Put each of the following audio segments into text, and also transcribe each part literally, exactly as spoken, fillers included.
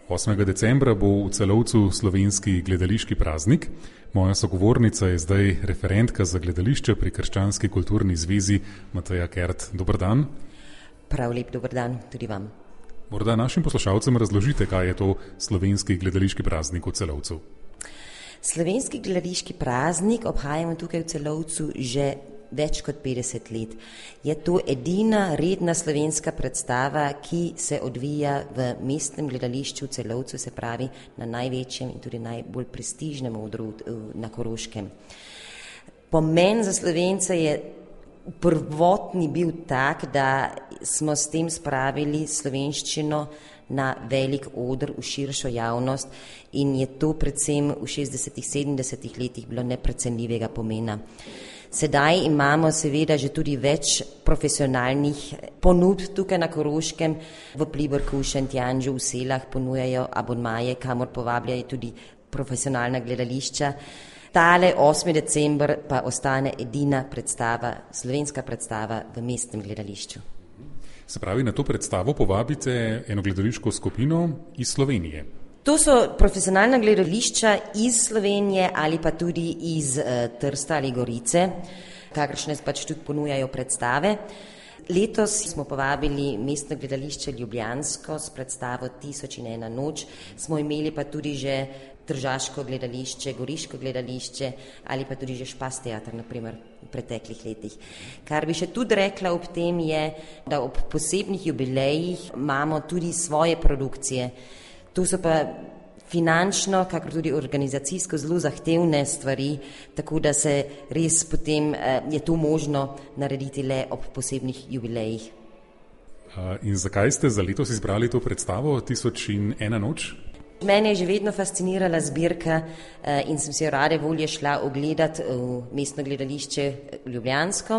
osmega decembra bo v Celovcu slovenski gledališki praznik. Moja sogovornica je zdaj referentka za gledališče pri Krščanski kulturni zvezi Mateja Kert. Dober dan. Prav lep dober dan tudi vam. Morda našim poslušalcem razložite, kaj je to slovenski gledališki praznik v Celovcu. Slovenski gledališki praznik obhajamo tukaj v Celovcu že več kot petdeset let. Je to edina redna slovenska predstava, ki se odvija v mestnem gledališču v Celovcu, se pravi na največjem in tudi najbolj prestižnem odru na Koroškem. Pomen za Slovence je prvotni bil tak, da smo s tem spravili slovenščino na velik oder v širšo javnost in je to predvsem v šestdesetih, sedemdesetih letih bilo neprecenljivega pomena. Sedaj imamo seveda že tudi več profesionalnih ponudb tukaj na Koroškem, v Pliberku, v Šentjanžu, v Selah ponujajo abonmaje, kamor povabljajo tudi profesionalna gledališča. Tale osmi december pa ostane edina predstava, slovenska predstava v mestnem gledališču. Se pravi, na to predstavo povabite eno gledališko skupino iz Slovenije. To so profesionalna gledališča iz Slovenije ali pa tudi iz uh, Trsta ali Gorice, kakršne pač tudi ponujajo predstave. Letos smo povabili mestno gledališče ljubljansko s predstavo Tisoč in ena noč, smo imeli pa tudi že tržaško gledališče, goriško gledališče ali pa tudi že Špas teater, naprimer v preteklih letih. Kar bi še tudi rekla ob tem je, da ob posebnih jubilejih imamo tudi svoje produkcije. To so pa finančno, kakor tudi organizacijsko zelo zahtevne stvari, tako da se res potem je to možno narediti le ob posebnih jubilejih. In zakaj ste za letos izbrali to predstavo Tisoč in ena noč? Mene je že vedno fascinirala zbirka in sem se jo rade volje šla ogledati v mestno gledališče ljubljansko.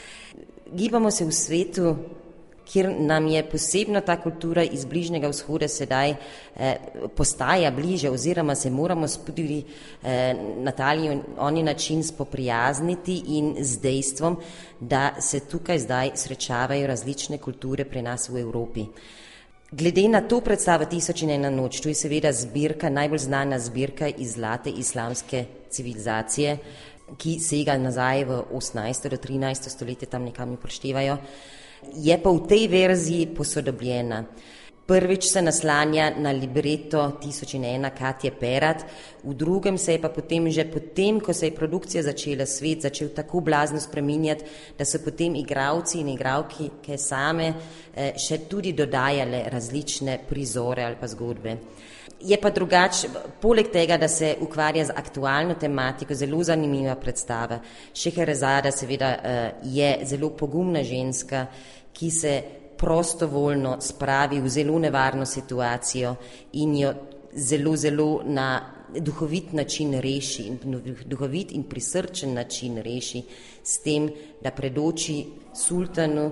Gibamo se v svetu, kjer nam je posebno ta kultura iz Bližnjega vzhoda sedaj eh, postaja bliže oziroma se moramo tudi eh, na tali oni način spoprijazniti in z dejstvom, da se tukaj zdaj srečavajo različne kulture pri nas v Evropi. Glede na to predstavo Tisoč in ena noč, to je seveda zbirka, najbolj znana zbirka iz zlate islamske civilizacije, ki sega nazaj v osemnajsto do trinajsto stoletje, tam nekam ne preštevajo, je pa v tej verziji posodobljena. Prvič se naslanja na libreto Tisoč in ena Katje Perat, v drugem se je pa potem že potem, ko se je produkcija začela, svet začel tako blazno spreminjati, da so potem igralci in igralke same eh, še tudi dodajale različne prizore ali pa zgodbe. Je pa drugače, poleg tega, da se ukvarja z aktualno tematiko, zelo zanimiva predstava. Šeherezada seveda je zelo pogumna ženska, ki se prostovoljno spravi v zelo nevarno situacijo in jo zelo, zelo na duhovit način reši, duhovit in prisrčen način reši s tem, da predoči sultanu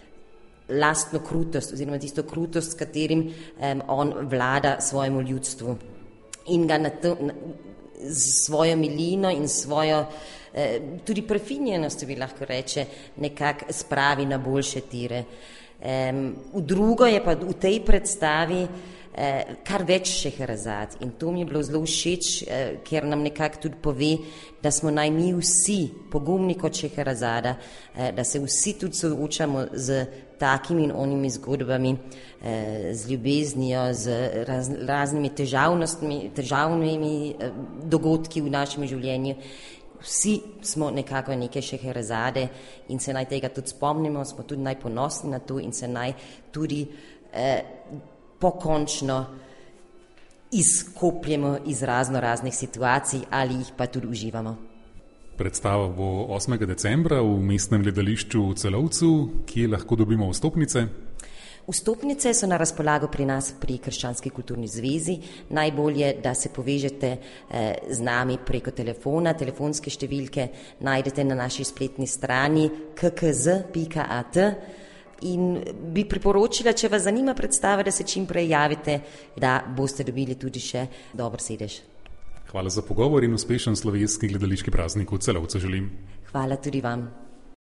lastno krutost oziroma tisto krutost, s katerim um, on vlada svojemu ljudstvu in ga na to, na, z svojo milino in svojo eh, tudi prefinjenost, bi lahko reče, nekako spravi na boljše tire. Um, v drugo je pa v tej predstavi eh, kar več Šeherezad in to mi je bilo zelo všeč, eh, ker nam nekako tudi pove, da smo naj mi vsi pogumni kot Šeherezada, eh, da se vsi tudi soočamo z takimi in onimi zgodbami, eh, z ljubeznijo, z raz, raznimi težavnostmi, težavnimi eh, dogodki v našem življenju. Vsi smo nekako neke Šeherezade in se naj tega tudi spomnimo, smo tudi naj ponosni na to in se naj tudi eh, pokončno izkopljemo iz razno raznih situacij ali jih pa tudi uživamo. Predstava bo osmega decembra v mestnem gledališču v Celovcu, kje lahko dobimo vstopnice. Vstopnice so na razpolago pri nas pri Krščanski kulturni zvezi. Najbolje, da se povežete eh, z nami preko telefona. Telefonske številke najdete na naši spletni strani k k z pika a t in bi priporočila, če vas zanima predstava, da se čim prej javite, da boste dobili tudi še dober sedež. Hvala za pogovor in uspešen slovenski gledališki praznik v Celovcu želim. Hvala tudi vam.